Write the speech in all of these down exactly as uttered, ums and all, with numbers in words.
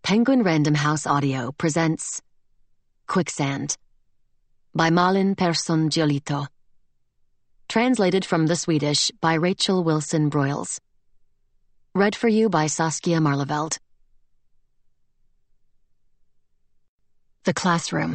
Penguin Random House Audio presents Quicksand by Malin Persson Giolito. Translated from the Swedish by Rachel Wilson Broyles. Read for you by Saskia Marleveld. The classroom.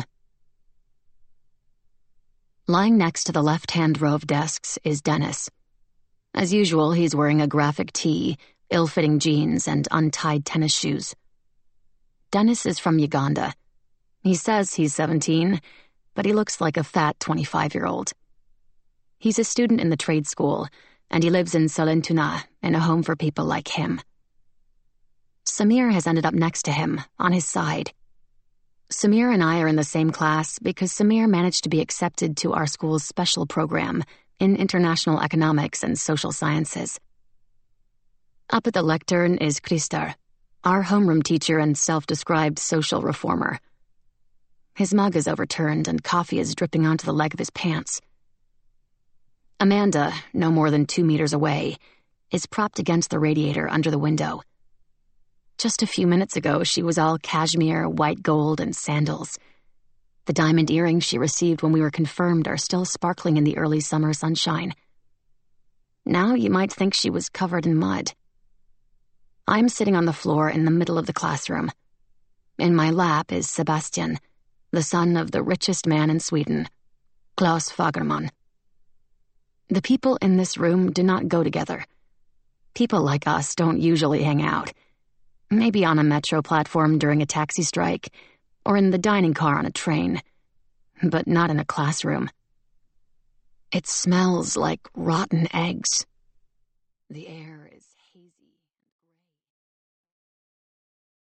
Lying next to the left-hand row of desks is Dennis. As usual, he's wearing a graphic tee, ill-fitting jeans, and untied tennis shoes. Dennis is from Uganda. He says he's seventeen, but he looks like a fat twenty-five-year-old. He's a student in the trade school, and he lives in Sollentuna, in a home for people like him. Samir has ended up next to him, on his side. Samir and I are in the same class because Samir managed to be accepted to our school's special program in international economics and social sciences. Up at the lectern is Christer, our homeroom teacher and self-described social reformer. His mug is overturned and coffee is dripping onto the leg of his pants. Amanda, no more than two meters away, is propped against the radiator under the window. Just a few minutes ago, she was all cashmere, white gold, and sandals. The diamond earrings she received when we were confirmed are still sparkling in the early summer sunshine. Now you might think she was covered in mud. I'm sitting on the floor in the middle of the classroom. In my lap is Sebastian, the son of the richest man in Sweden, Claes Fagerman. The people in this room do not go together. People like us don't usually hang out. Maybe on a metro platform during a taxi strike, or in the dining car on a train, but not in a classroom. It smells like rotten eggs. The air is